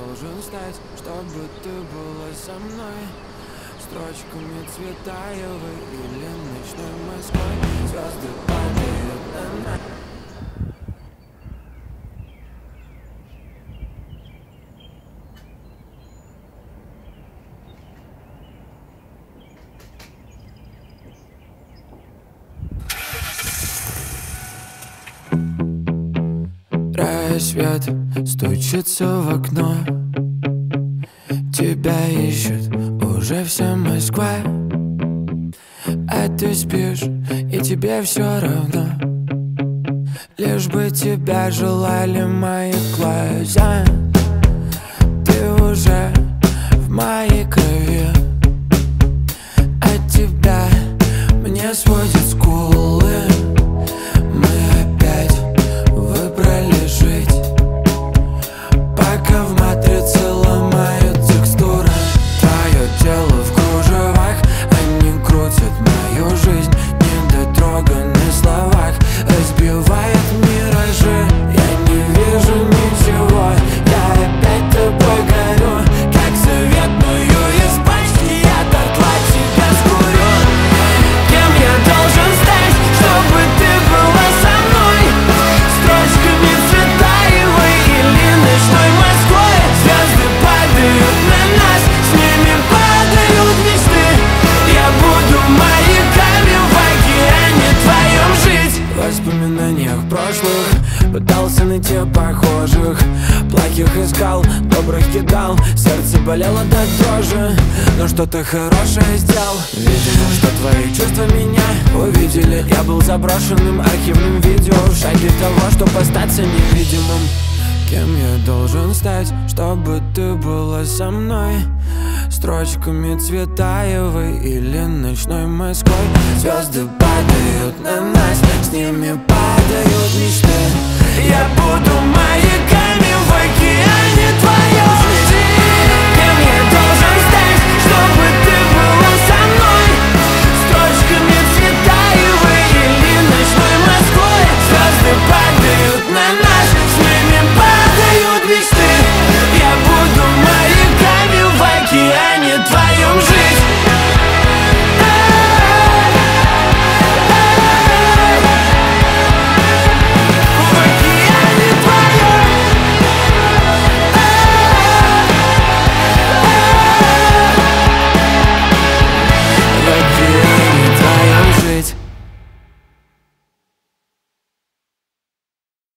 должен стать, чтобы ты была со мной? Строчками Цветаевой или ночной Москвой? Звезды падают на нас. Рассвет стучится в окно, тебя ищет уже вся Москва. А ты спишь, и тебе все равно, лишь бы тебя желали мои глаза. Ты уже в моей крови, от тебя мне сводят скулы. Мы опять выбрали жить, пока в матрице ломают текстуры. Твое тело в кружевах, они крутят мою жизнь, недотрога на словах, разбивает миражи. Я не вижу ничего, я опять тобой горю, как заветную из пачки я дотла тебя скурю. Кем я должен стать, чтобы ты была со мной? Строчками Цветаевой или ночной Москвой? Звезды падают на нас, с ними падают мечты. Я буду маяками в океане твоем жить. В воспоминаниях прошлых пытался найти похожих, плохих искал, добрых кидал, сердце болело до дрожи, но что-то хорошее сделал. Видимо, что твои чувства меня увидели. Я был заброшенным архивным видео в шаге того, чтобы остаться невидимым. Кем я должен стать, чтобы ты была со мной? Строчками Цветаевой или ночной Москвой? Звезды падают на нас, с ними падают мечты.